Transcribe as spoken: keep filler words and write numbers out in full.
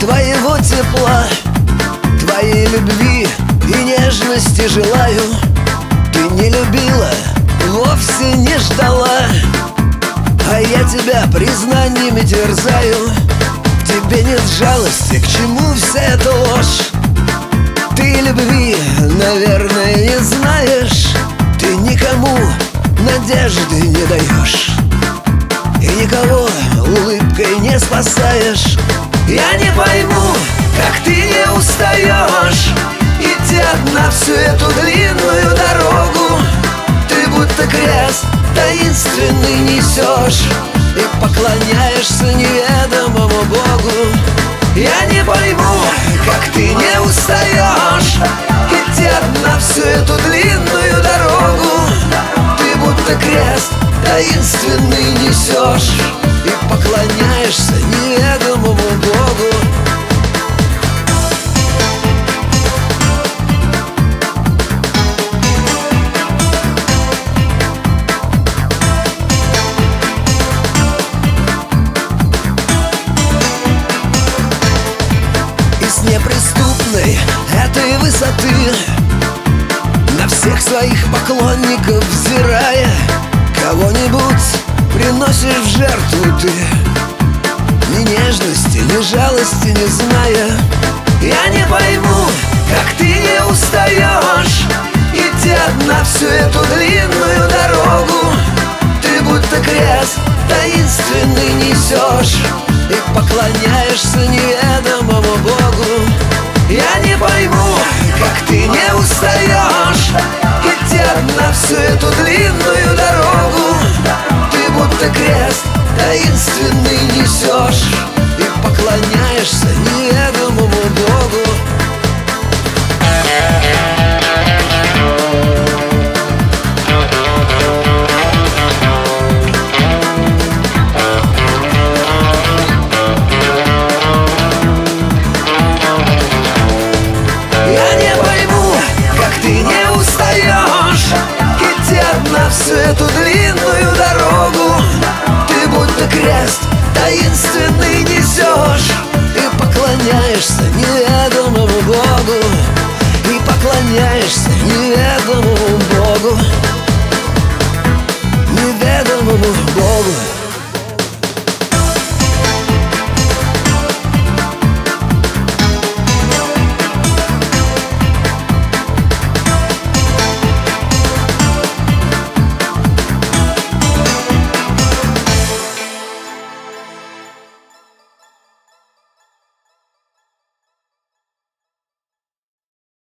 твоего тепла, твоей любви и нежности желаю. Ты не любила, вовсе не ждала, а я тебя признаниями терзаю. В тебе нет жалости, к чему вся эта ложь? Ты любви, наверное, не знаешь. Ты никому надежды не даешь и никого улыбкой не спасаешь. Я не пойму, как ты не устаешь идти одна всю эту длинную дорогу. Ты будто крест таинственный несешь и поклоняешься неведомому Богу. Я не пойму, как ты не устаешь идти одна всю эту длинную дорогу. Ты будто крест таинственный несешь и поклоняешься неведомому Богу. Из неприступной этой высоты на всех своих поклонников взирая, кого-нибудь приносишь в жертву ты, ни нежности, ни жалости не зная. Я не пойму, как ты не устаешь идти одна всю эту длинную дорогу. Ты будто крест таинственный несешь и поклоняешься неведомому Богу. Я не пойму, как ты не устаешь идти одна всю эту длинную дорогу. Ты будто крест таинственный несешь и поклоняешься неведомому Богу. Я не пойму, как ты не устаешь идти одна всю эту длинную дорогу. Ты будто крест таинственный несешь и поклоняешься неведомому Богу. И поклоняешься неведомому Богу, неведомому Богу.